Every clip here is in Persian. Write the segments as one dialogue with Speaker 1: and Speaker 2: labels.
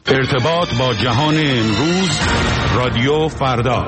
Speaker 1: ارتباط با جهان امروز، رادیو فردا.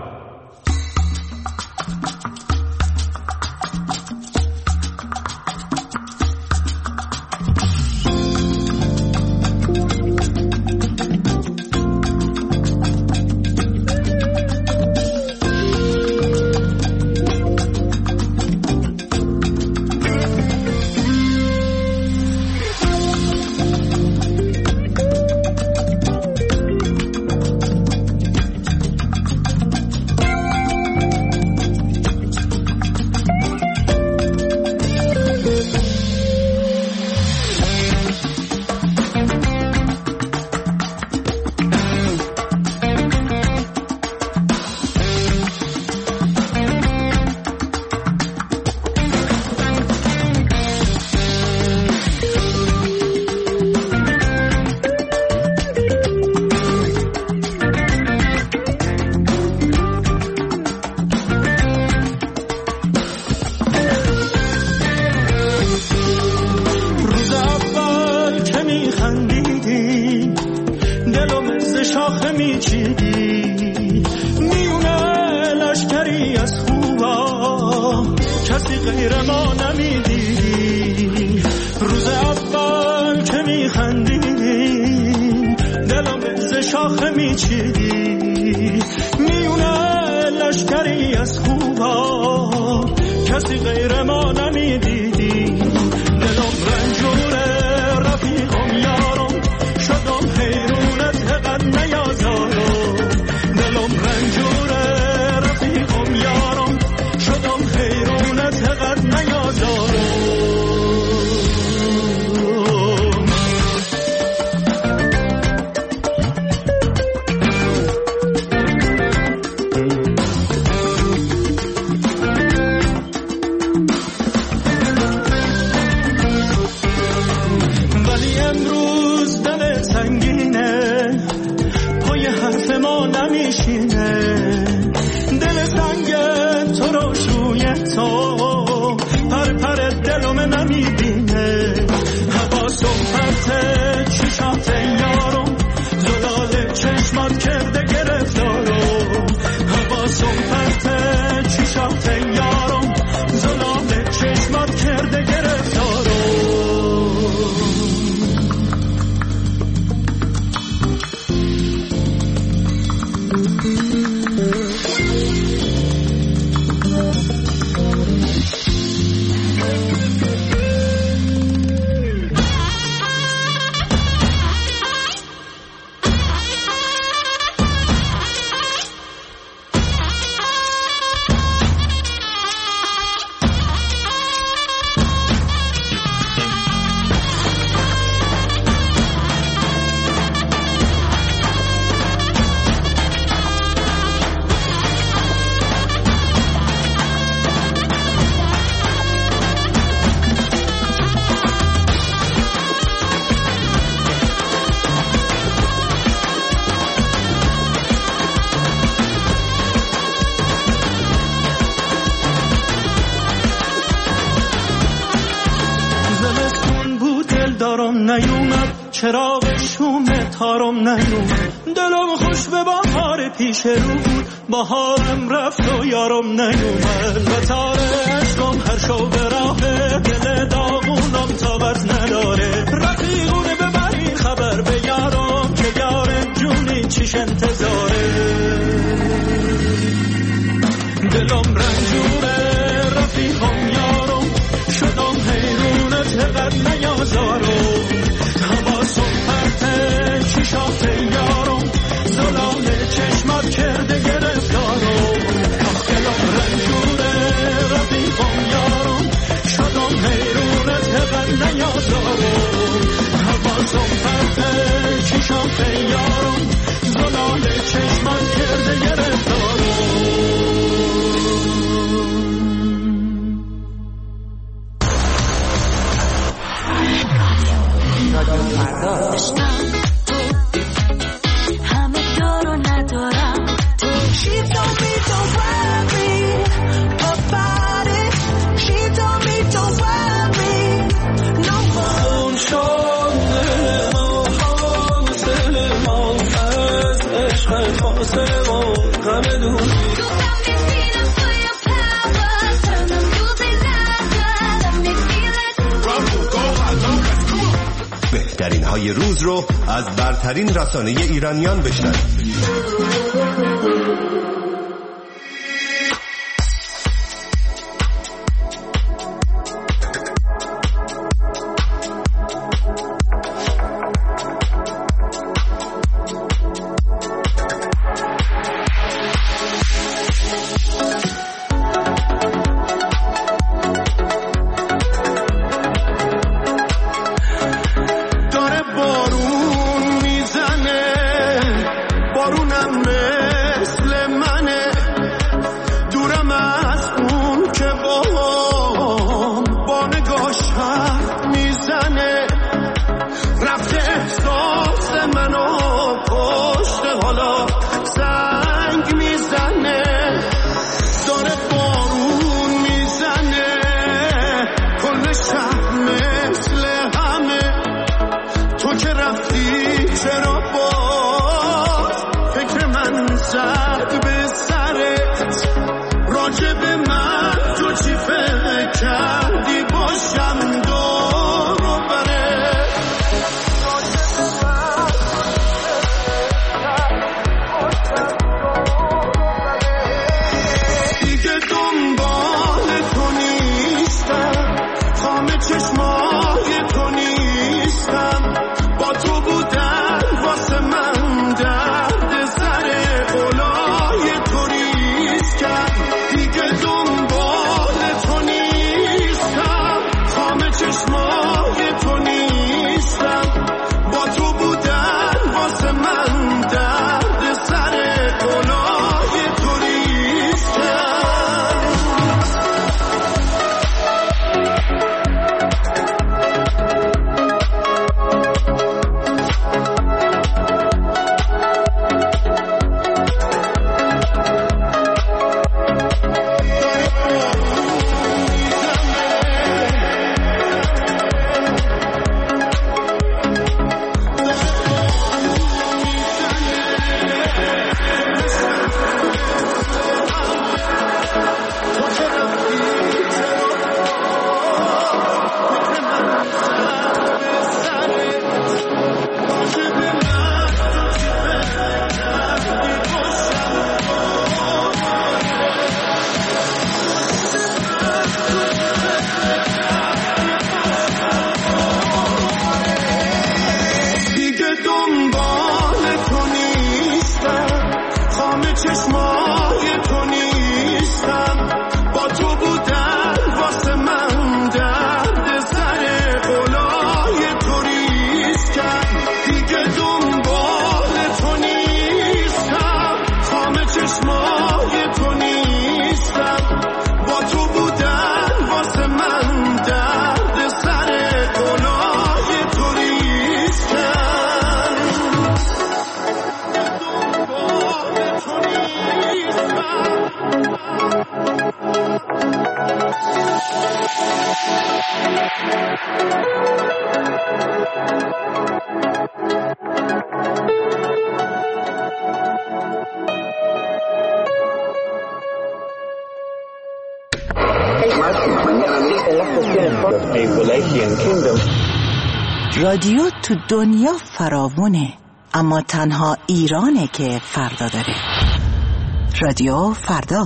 Speaker 2: چراغ شوم تارم نیومد، دلم خوش به بهار پیش رو بود، بهارم رفت و یارم نیومد. و تاره عشقم هر شو به راه دل داغونم طاقت نداره. رفیقونه ببرین خبر به یارم که یارم جونی چیش انتظاره. دلم رنجوره رفیقم یارم، شدم حیرونت قد نیازارم. شیشات یارم زلال چشمات کرده گرفتارم. دلم رنجوره رفیقم یارم، شدم حیرونت قد نیازارم. حواسم پرته چیشات یارم زلال چشمات کرده گرفتارم. عشق فاصله و غم دوری.
Speaker 3: بهترین های روز رو از برترین رسانه ایرانیان بشنوید.
Speaker 4: رادیو تو دنیا فراوونه، اما تنها ایرانه که فردا داره. رادیو فردا.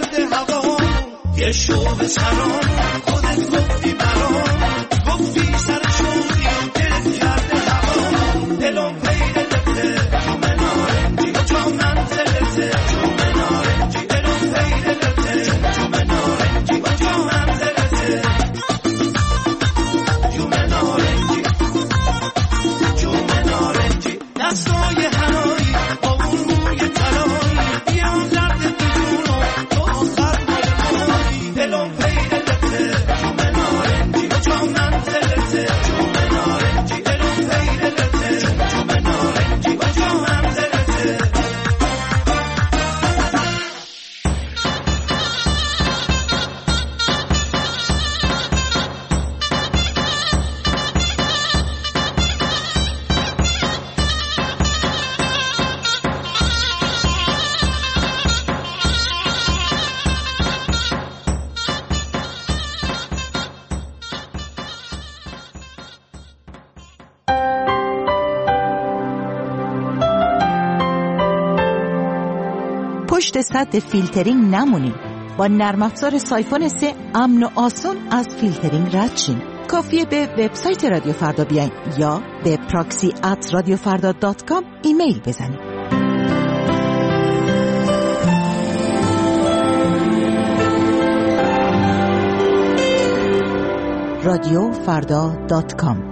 Speaker 2: کرده هوا یه شوق سرام خودت گفتی برام گفتی سر شوقی دلت کرده هوا دلم پیدا لبته تو منارنجی تو منزلته تو منارنجی دلم پیدا لبته تو منارنجی تو منزلته تو منارنجی تو منارنجی دستای هنایی با اون موی طلایی یه اون درد بدونو تو آخر مال دلم پیدا لبته تو منارنجی تو منزلته تو منارنجی دلم پیدا لبته تو منارنجی تو منزلته
Speaker 4: پشت سد فیلترینگ نمونید. با نرم افزار سایفون 3 امن و آسون از فیلترینگ رد شین. کافیه به وبسایت رادیو فردا بیاین یا به proxy@radiofarda.com ایمیل بزنید. radiofarda.com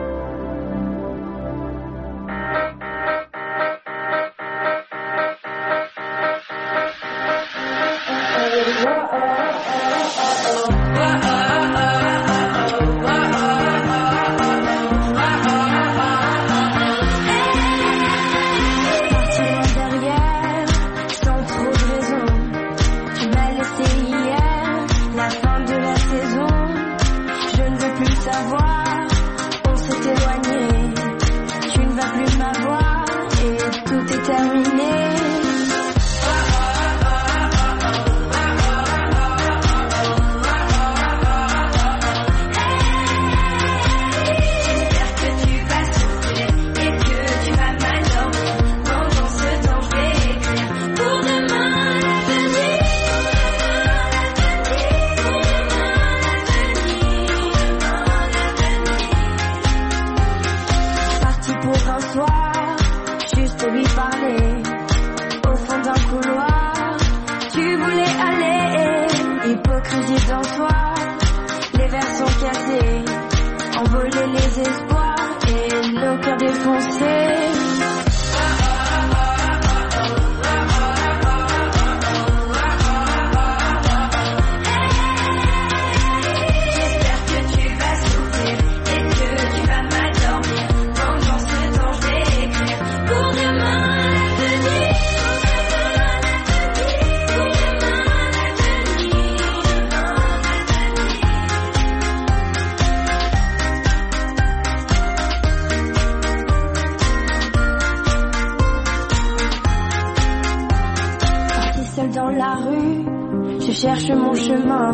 Speaker 5: cherche mon chemin,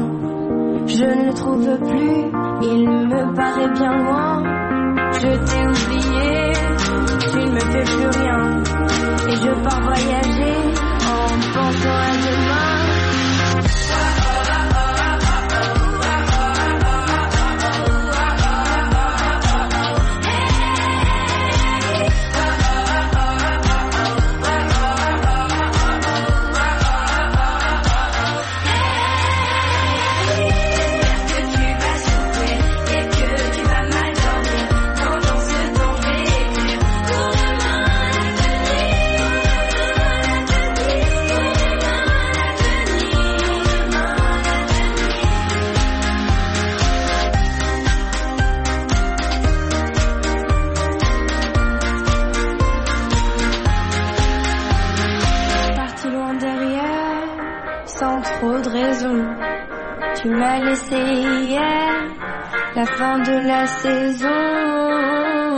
Speaker 5: je ne le trouve plus, il me paraît bien loin. Je t'ai oublié, tu ne me fais plus rien, et je pars voyager en pensant à demain. Tu m'as laissé hier, la fin de la saison.